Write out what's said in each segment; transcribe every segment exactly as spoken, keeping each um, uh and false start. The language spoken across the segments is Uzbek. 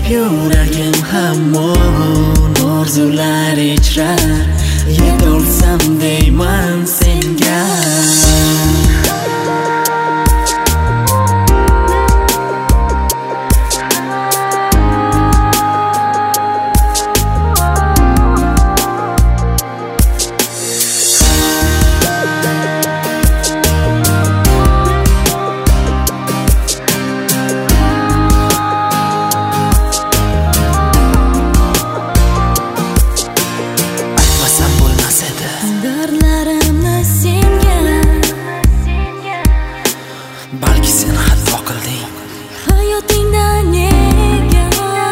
yuragim hamon orzular ichra yetolsam deyman senga. Balki sen xato qilding hayotingda nega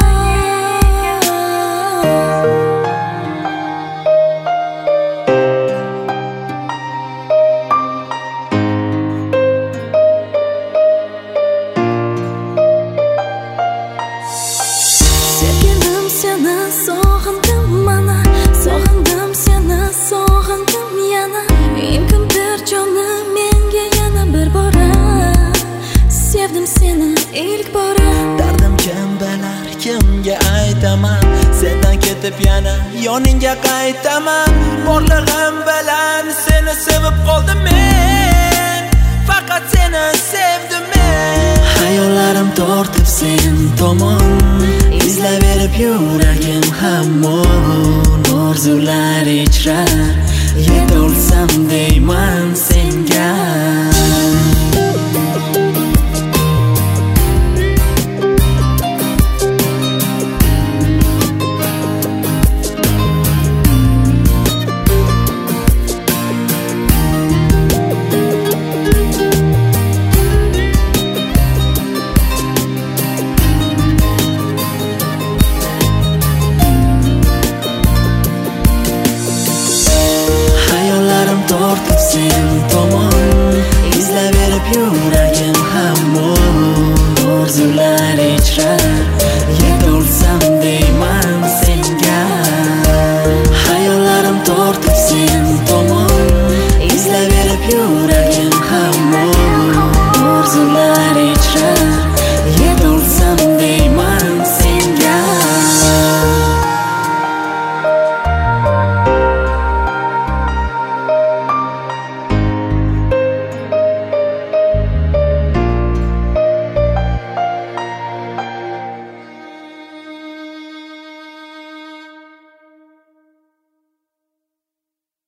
sevganim seni sog'indim mana sog'indim seni sog'indim yana kimdir jonim menga yana bir bora sevdim seni ilk bora. Dardim kim bilar kimga aytaman sendan ketib yana yoningga qaytaman. Borlig'im bilan seni sevib qoldim men, faqat seni sevdim men. Hayollarim tortib sen tomon izlayverib yuragim hamon orzular ichra yetolsam deyman senga.